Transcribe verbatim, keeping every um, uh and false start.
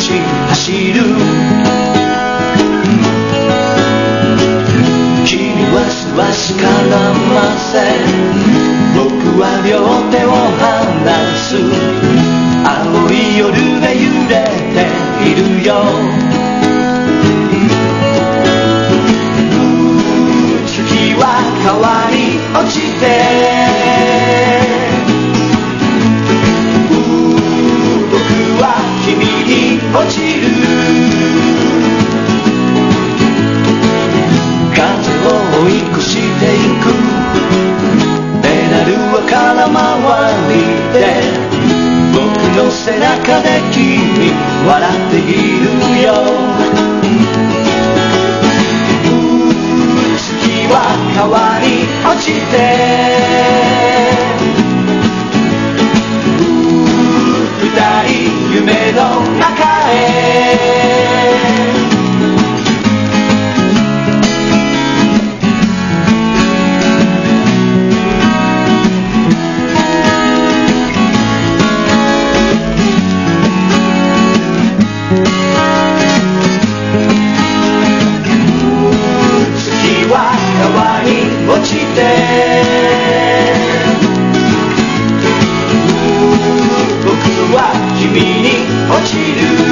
し走る君は素足からませ僕は両手を離す青い夜が揺れているよ月は川に落ちて僕は君に落ちる風を追い越していくペダルは空回りで僕の背中で君笑っているよ月は川に落ちて二人夢の中へ落ちて僕は君に落ちる